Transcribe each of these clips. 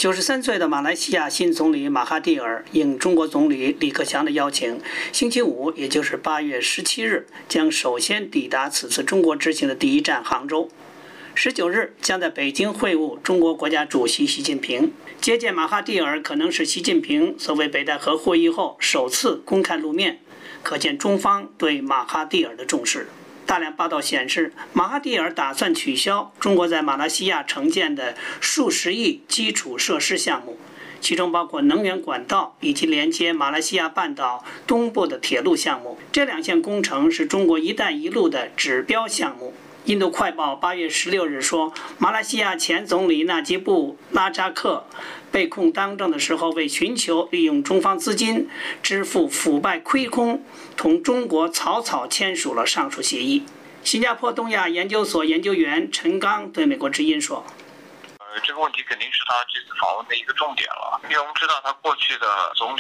93岁的马来西亚新总理马哈蒂尔应中国总理李克强的邀请，星期五，也就是8月17日，将首先抵达此次中国之行的第一站杭州。19日将在北京会晤中国国家主席习近平。接见马哈蒂尔可能是习近平所谓北戴河会议后首次公开露面，可见中方对马哈蒂尔的重视。大量报道显示，马哈蒂尔打算取消中国在马来西亚承建的数十亿基础设施项目，其中包括能源管道以及连接马来西亚半岛东部的铁路项目。这两项工程是中国“一带一路”的指标项目。印度快报8月16日说，马来西亚前总理纳吉布拉扎克被控当政的时候，为寻求利用中方资金支付腐败亏空，同中国草草签署了上述协议。新加坡东亚研究所研究员陈刚对美国之音说， 这个问题肯定是他这次访问的一个重点了，因为我们知道他过去的总理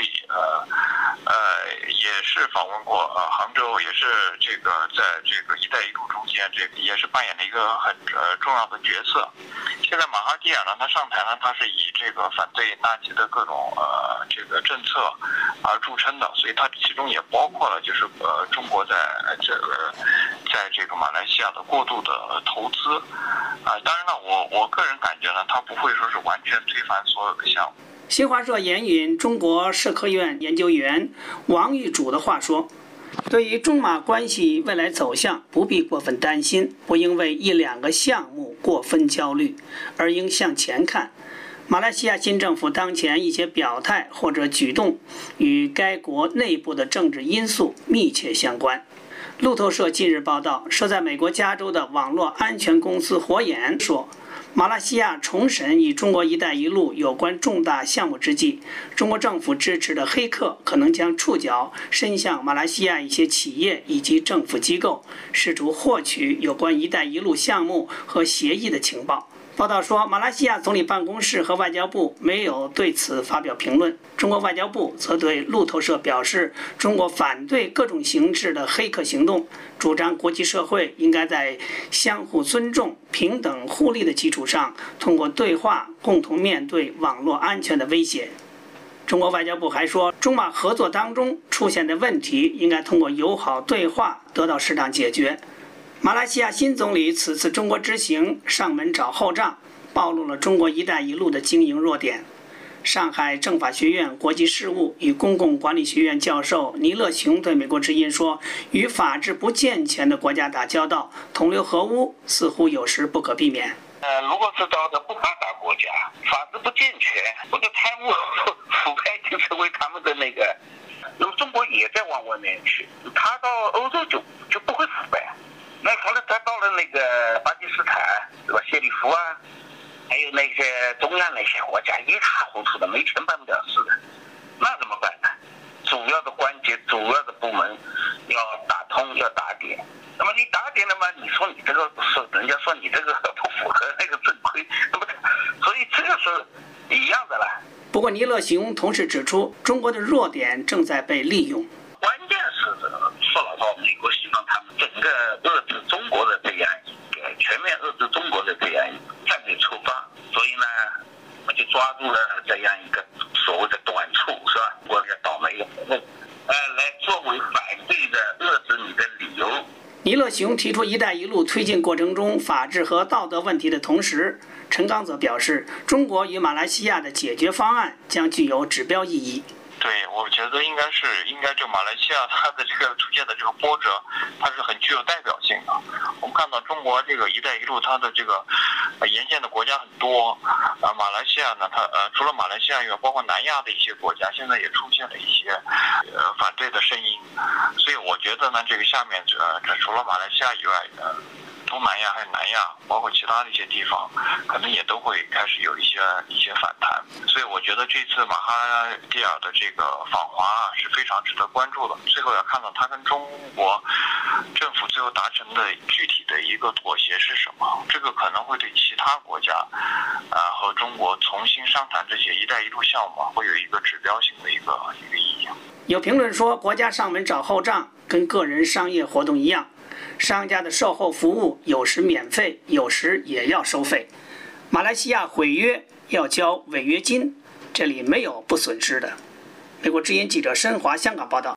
也是访问过杭州，也是这个在这个“一带一路”中间，这个也是扮演了一个很重要的角色。现在马哈蒂尔呢，他上台呢，他是以这个反对纳吉的各种这个政策而著称的，所以他其中也包括了就是中国在这个马来西亚的过度的投资当然呢，我个人感觉呢，他不会说是完全推翻所有的项目。 新华社援引中国社科院研究员王玉主的话说，对于中马关系未来走向，不必过分担心，不应为一两个项目过分焦虑，而应向前看。马来西亚新政府当前一些表态或者举动与该国内部的政治因素密切相关。路透社近日报道，设在美国加州的网络安全公司火眼说，马来西亚重审与中国“一带一路”有关重大项目之际，中国政府支持的黑客可能将触角伸向马来西亚一些企业以及政府机构，试图获取有关“一带一路”项目和协议的情报。报道说，马来西亚总理办公室和外交部没有对此发表评论。中国外交部则对路透社表示，中国反对各种形式的黑客行动，主张国际社会应该在相互尊重、平等互利的基础上，通过对话共同面对网络安全的威胁。中国外交部还说，中马合作当中出现的问题应该通过友好对话得到适当解决。马来西亚新总理此次中国之行上门找后账，暴露了中国“一带一路”的经营弱点。上海政法学院国际事务与公共管理学院教授倪乐雄对美国之音说，与法治不健全的国家打交道，同流合污似乎有时不可避免。 如果是到的不发达国家，法治不健全或者贪污腐败已经成为他们的那个，那么中国也在往外面去，他到欧洲就不会腐败。那后来他到了那个巴基斯坦，对吧？谢里夫啊，还有那些中亚那些国家，一塌糊涂的，没钱办不了事的，那怎么办呢？主要的关节、主要的部门要打通，要打点。那么你打点了嘛？你说你这个是人家说你这个不符合那个正规，那么所以这个是一样的了。 不过倪乐雄同时指出，中国的弱点正在被利用。 关键是说老实话，美国希望他们整个遏制中国的这样一个全面遏制中国的这样一个战略出发，所以呢，我就抓住了这样一个所谓的短处，是吧？我这倒霉的来作为反对的遏制你的理由。 倪乐雄提出“一带一路”推进过程中法治和道德问题的同时，陈刚则表示，中国与马来西亚的解决方案将具有指标意义。 对，我觉得应该这马来西亚它的这个出现的这个波折，它是很具有代表性的。我们看到中国这个“一带一路”，它的这个沿线的国家很多，马来西亚呢，它除了马来西亚以外，包括南亚的一些国家，现在也出现了一些反对的声音。所以我觉得呢，这个下面这除了马来西亚以外东南亚还有南亚，包括其他的一些地方，可能也都会开始有一些反弹。所以我觉得这次马哈蒂尔的这个访华是非常值得关注的。最后要看到他跟中国政府最后达成的具体的一个妥协是什么，这个可能会对其他国家和中国重新商谈这些“一带一路”项目会有一个指标性的一个意义。 有评论说，国家上门找后账跟个人商业活动一样，商家的售后服务有时免费，有时也要收费。马来西亚毁约要交违约金，这里没有不损失的。美国之音记者申华香港报道。